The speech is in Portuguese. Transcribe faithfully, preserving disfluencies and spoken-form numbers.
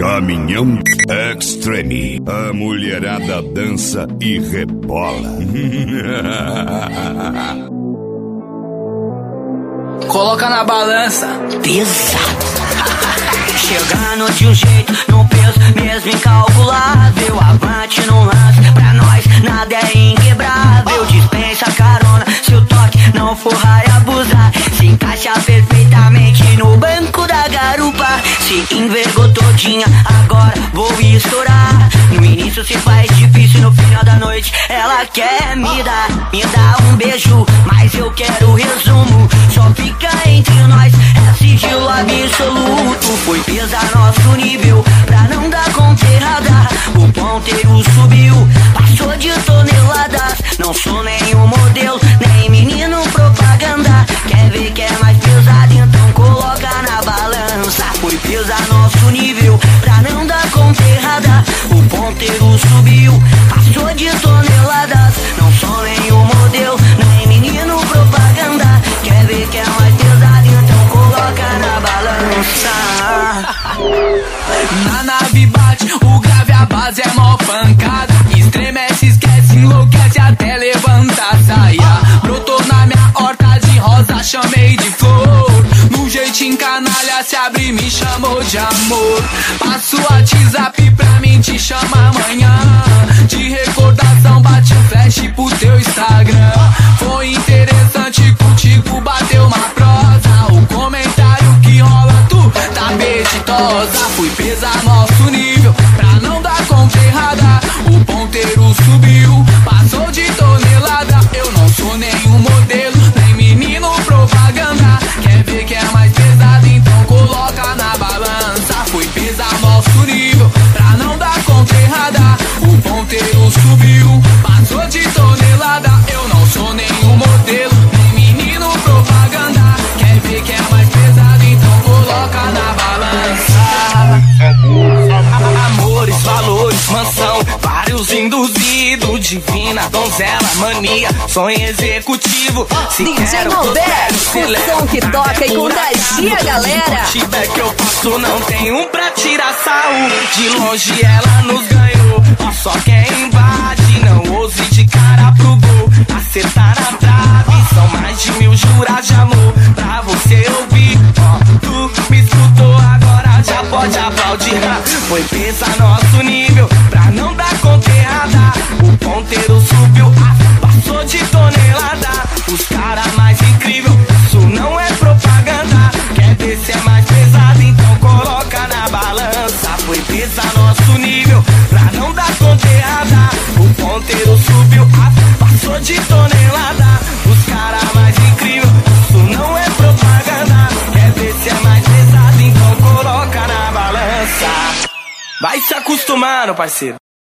Caminhão Extreme. A mulherada dança e rebola. Coloca na balança. Pesado. Chegando de um jeito, no peso mesmo incalculável. Avante no lance, pra nós nada é inquebrável. Dispensa carona, se o toque não for raio abusar. Se encaixa perfeitamente no banco da garupa. Se envergou todinha, agora vou estourar. No início se faz difícil, no final da noite ela quer me dar, me dá um beijo, mas eu quero resumo. Só fica entre nós, é sigilo absoluto. Foi pesar nosso nível, pra não dar conta errada. O ponteiro subiu, passou de toneladas. Não sou nenhum modelo, nem menino propaganda. Quer ver que é mais pesado, então coloca na balança. Foi pesar nosso nível, pra não dar conta errada. O ponteiro subiu, passou de toneladas. Não sou nenhum modelo, nem menino propaganda. Quer ver que é mais pesado, então coloca na balança. Na nave bate, o grave, a base é mó pancada. Estremece, esquece, enlouquece até levantar a saia. Brotou na minha horta de rosa, chamei de flor. No jeitinho canalha se abre e me chamou de amor. Passo o WhatsApp pra mim, te chama amanhã. De recordação bate um flash pro teu Instagram. Foi interessante contigo, bateu uma prosa. O comentário que rola, tu tá apetitosa. Fui pesar nosso nível, pra não dar conta errada. O ponteiro subiu, passou de tonelada. Eu não sou nenhum modelo, nem menino propaganda. Quer ver que é mais pesado, então coloca na balança. Fui pesar nosso nível, pra não dar conta errada. O ponteiro subiu, passou de tonelada. Eu não sou nenhum modelo, nem menino propaganda. Quer ver que é mais pesado, então coloca na balança. Amores, valores, mansão, vários induzidos. Divina, donzela, mania, sonho executivo. Se D J Malbec, o som que toca e contagia a galera. Se tiver que eu passo, não tem um pra tirar saúde. De longe ela nos ganhou, ó, só quem invade. Não ouse de cara pro gol, acertar na trave. São mais de mil juras de amor pra você ouvir. Ó, tu me escutou agora, já pode aplaudir. Foi pesar nosso nível, pra não dar conta errada. O ponteiro subiu, passou de tonelada. Os caras mais incrível, isso não é propaganda. Quer ver se é mais pesado, então coloca na balança. Foi pesar nosso nível, pra não dar conta errada. O ponteiro subiu, passou de tonelada. Os caras mais incrível, isso não é propaganda. Quer ver se é mais pesado, então coloca na balança. Vai se acostumando, parceiro.